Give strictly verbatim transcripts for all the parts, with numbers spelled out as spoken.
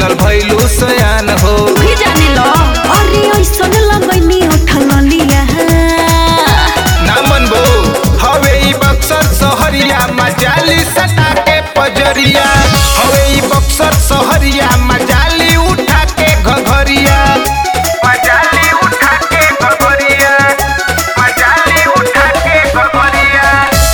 मिलल भइलू सयान हो भी जाने लो अरे ऐसन लगैनी उठल लिया ना मनबो हवे ई बक्सर सहरिया मजाली सटा के पजरिया हवे ई बक्सर सहरिया मजाली उठा के घघरिया मजाली उठा के घघरिया मजाली उठा के घघरिया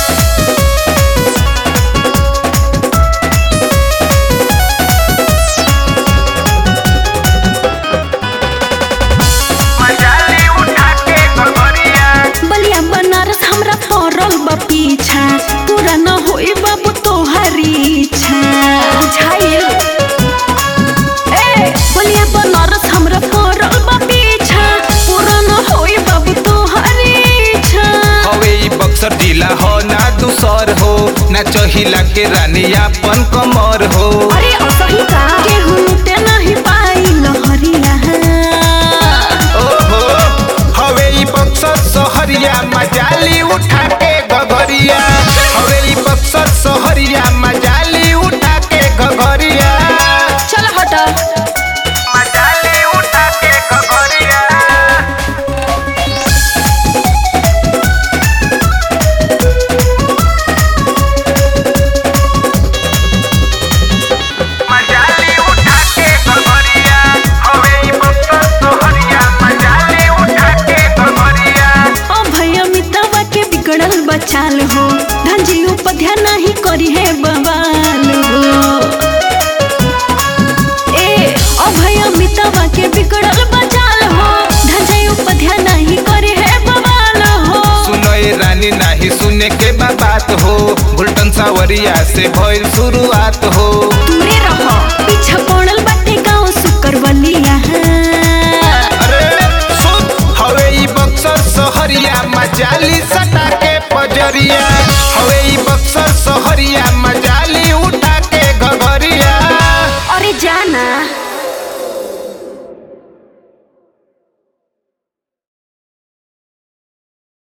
मजाली उठा के घघरिया बलिया बनारस हमरा पड़ल बा पीछा पूरा न होई बाबू तोहारी इच्छा बुझाइल ए बलिया बनारस हमरा पड़ल बा पीछा पूरा न होई बाबू तोहारी इच्छा हवे ई बक्सर जिला हो ना दूसर हो ना चहिला के रानी अपन कमर हो अरे असही का केहू लुटे नहीं पाई लहरिया ओहो हवे ई बक्सर सहरिया मजाली उठा के घघरिया हवे ई बक्सर सहरिया मजाली उठा के घघरिया चल हटा मजाली उठा के घघरिया मजाली उठा के घघरिया हवे ई बक्सर सहरिया मजाली उठा के घघरिया ओ भैया मितवा के बिगड़ल बचाल हो धंजी उपध्या नहीं करी है बवाल हो ए ओ भैया मितवा के बिगड़ल बचाल हो धंजी उपध्या नहीं करी है बवाल हो सुनो ए रानी नाही सुने के बा बात हो गुलटन सावरिया से भइल शुरुआत हो दूरे रहो पीछा पड़ल बाटे गाँव सुकरवलिया अरे सुन हवे ई बक्सर सहरिया मजाली सटा के पज